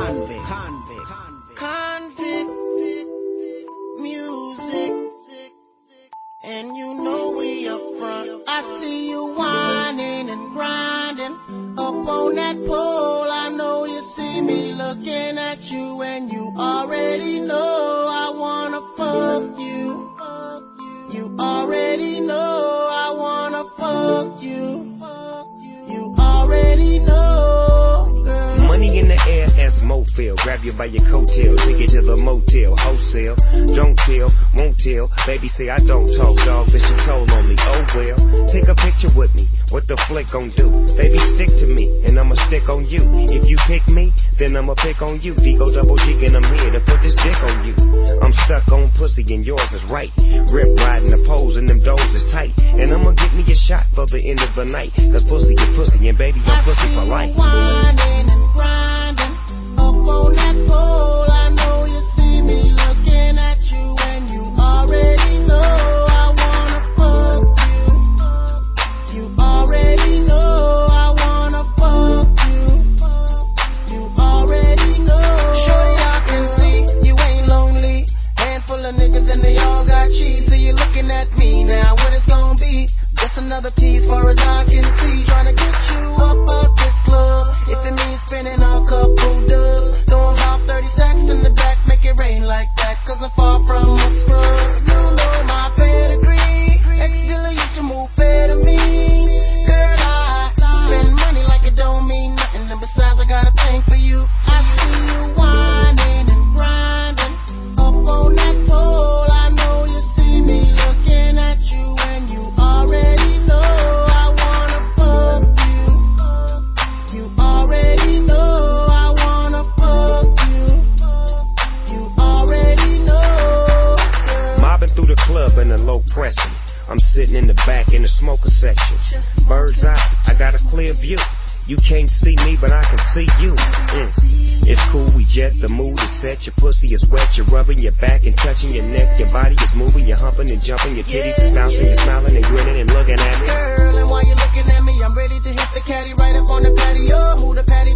Convict music, and you know we up front. I see you whining and grinding up on that pole. I know you see me looking at you, and you already know I wanna fuck you. You already know I wanna fuck you. You already know, girl. Money in the air as Mo feel. Grab you by your coattail, take you to the motel, wholesale. Don't tell, won't tell. Baby say I don't talk, dog, but she told on me. Oh well, take a picture with me. What the flick gon' do? Baby, stick to me, and I'ma stick on you. If you pick me, then I'ma pick on you. Digo double G, and I'm here to put this dick on you. I'm stuck on pussy, and yours is right. Rip riding the poles, and them doors is tight. And I'ma get me a shot for the end of the night. Cause pussy is pussy, and baby, I'm pussy for life. Whining and grinding up on that pole. I know you see me looking at you, and you already know I wanna fuck you. You already know I wanna fuck you. You already know. Shorty, I can see you ain't lonely. Handful of niggas and they all got cheese. So you looking at me now, what it's gonna be? Just another tease far as I can see. Trying to get you up out this club. If it means spending a couple dubs, throw about 30 stacks in the back, make it rain like that. Cause I'm far from a scrub. You know my pedigree. Ex-dealer used to move fair to me. Girl, I spend money like it don't mean nothing. And besides, I got a thing for you. I see you whining and grinding up on that pole. I know you see me looking at you, and you already know I wanna fuck you. You already know I wanna fuck you. You already know, girl. Mobbing through the club in a low pressure. I'm sitting in the back in the smoker section. Bird's eye, I got a clear view. You can't see me, but I can see you. It's cool, we jet, the mood is set. Your pussy is wet, you're rubbing your back and touching your neck. Your body is moving, you're humping and jumping. Your titties is bouncing, you're smiling and grinning and looking at me. Girl, and while you're looking at me, I'm ready to hit the caddy right up on the patio. Move the patio